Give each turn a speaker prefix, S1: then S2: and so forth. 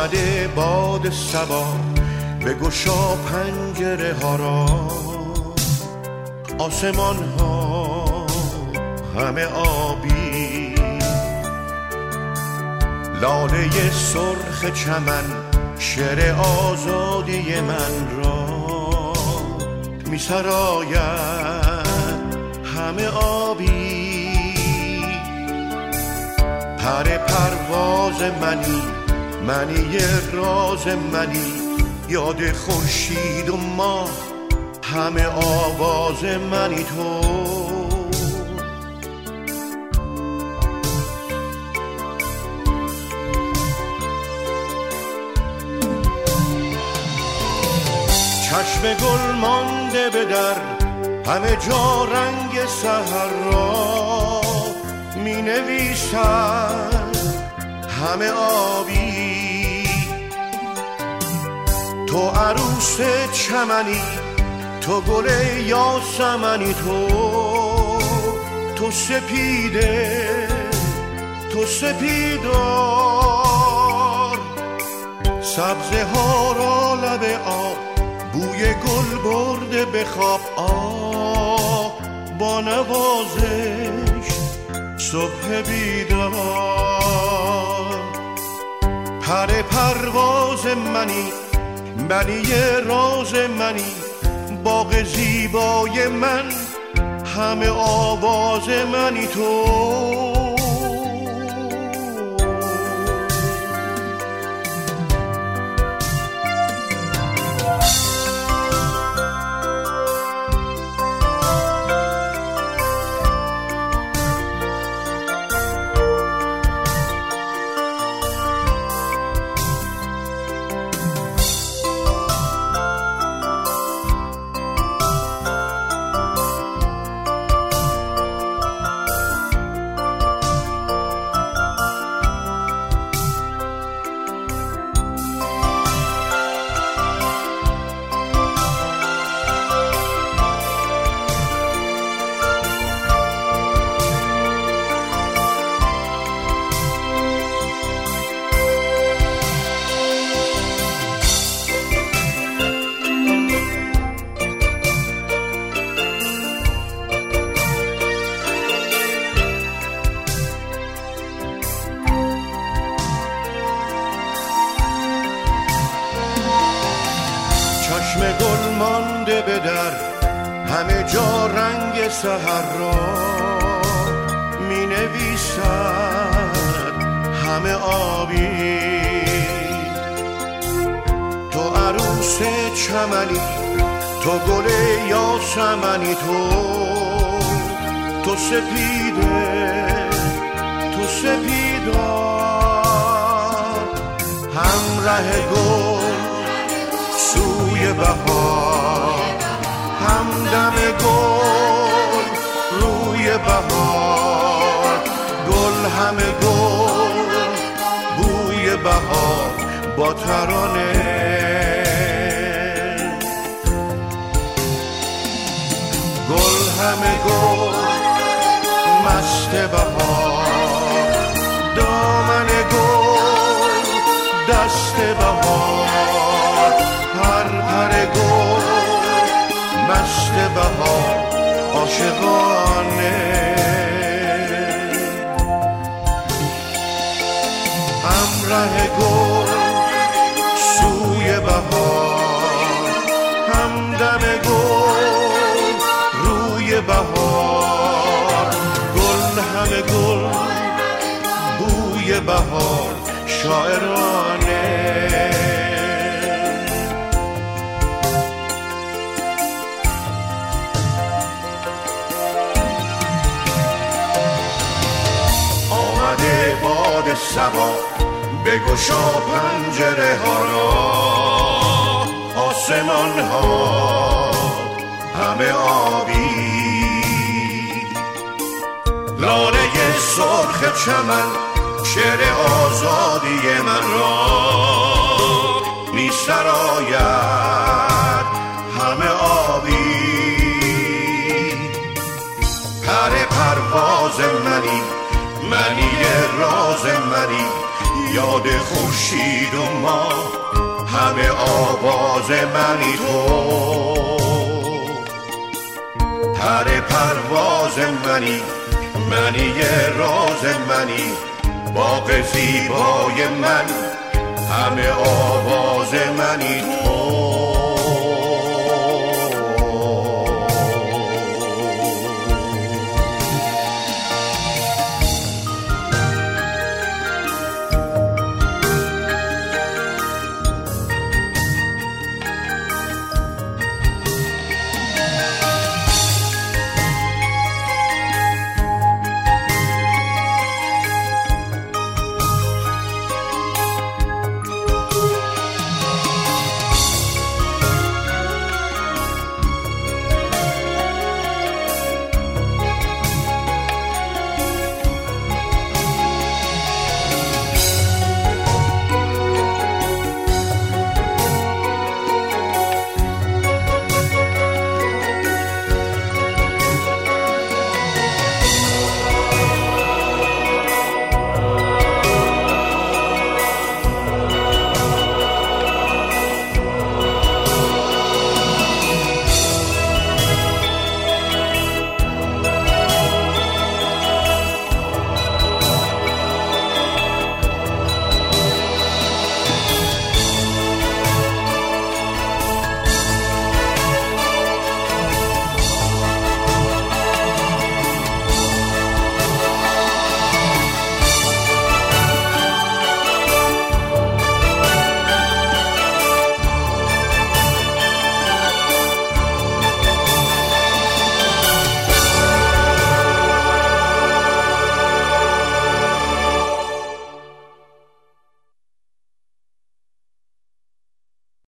S1: آمده باد صبا بگشا پنجره ها را، آسمان ها همه آبی، لاله سرخ چمن شعر آزادی من را می سراید همه آبی. پر پرواز منی، منی راز منی، یاد خورشید و ماه همه آواز منی تو. چشم گل مانده به در، همه جا رنگ سحر را می نویسد همه آبی. تو عروس چمنی، تو گل یاسمنی، تو سپیده، تو سپیدار، سبزه ها را لب آب بوی گل برده به خواب. با نوازش صبح بیدار. پر پرواز منی، منی راز منی، باغ زیبای من همه آواز منی تو. چشم گل مانده به در، همه جا رنگ سحر را می نویسد همه آبی. تو عروس چمنی، تو گل یاسمنی، تو سپیده، تو سپیدار، همراه گل سوی بهار، همدم گل روی بهار، گل همه گل بوی بهار با ترانه. گل همه گل مست بهار، دامن گل دست بهار، پر گل مست بهار عاشقانه. همراه گل سوی بهار، همدم گل روی بهار، گل همه گل بوی بهار شاعرانه. باد صبا بگشا پنجره ها را، آسمان ها همه آبی، لاله سرخ چمن شعر آزادی من را می سراید همه آبی. پر پرواز منی، منی راز منی، یاد خورشید و ما همه آواز منی تو، پر پرواز منی، منی یه راز منی، باغ زیبای من همه آواز منی تو.